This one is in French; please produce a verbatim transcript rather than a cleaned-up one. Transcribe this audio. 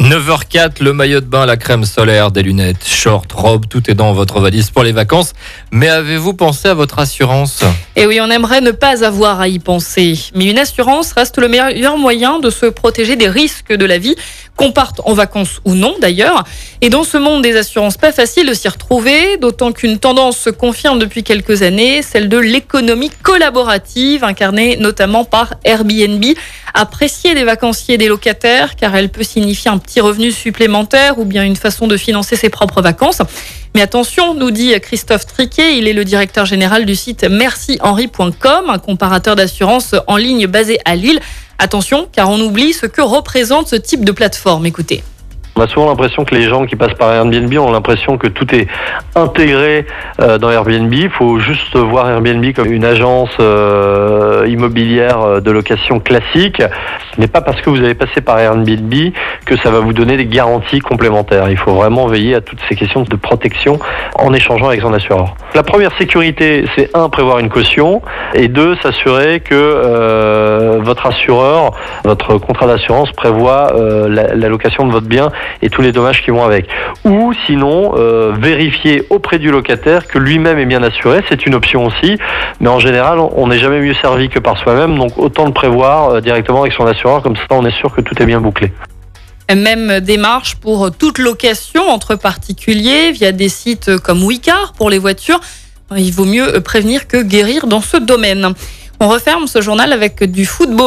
neuf heures quatre, le maillot de bain, la crème solaire, des lunettes, short, robe, tout est dans votre valise pour les vacances. Mais avez-vous pensé à votre assurance ? Et oui, on aimerait ne pas avoir à y penser. Mais une assurance reste le meilleur moyen de se protéger des risques de la vie, qu'on parte en vacances ou non d'ailleurs. Et dans ce monde des assurances, pas facile de s'y retrouver, d'autant qu'une tendance se confirme depuis quelques années, celle de l'économie collaborative, incarnée notamment par Airbnb, appréciée des vacanciers et des locataires, car elle peut signifier un petit revenu supplémentaire ou bien une façon de financer ses propres vacances. Mais attention, nous dit Christophe Triquet, il est le directeur général du site merci henri point com, un comparateur d'assurance en ligne basé à Lille. Attention, car on oublie ce que représente ce type de plateforme. Écoutez. On a souvent l'impression que les gens qui passent par Airbnb ont l'impression que tout est intégré euh, dans Airbnb. Il faut juste voir Airbnb comme une agence euh, immobilière de location classique. Ce n'est pas parce que vous avez passé par Airbnb que ça va vous donner des garanties complémentaires. Il faut vraiment veiller à toutes ces questions de protection en échangeant avec son assureur. La première sécurité, c'est un, prévoir une caution, et deux, s'assurer que euh, votre assureur, votre contrat d'assurance prévoit euh, la, la location de votre bien et tous les dommages qui vont avec. Ou sinon, euh, vérifier auprès du locataire que lui-même est bien assuré, c'est une option aussi, mais en général, on n'est jamais mieux servi que par soi-même, donc autant le prévoir euh, directement avec son assureur, comme ça on est sûr que tout est bien bouclé. Même démarche pour toute location entre particuliers via des sites comme Wicar pour les voitures. Il vaut mieux prévenir que guérir dans ce domaine. On referme ce journal avec du football.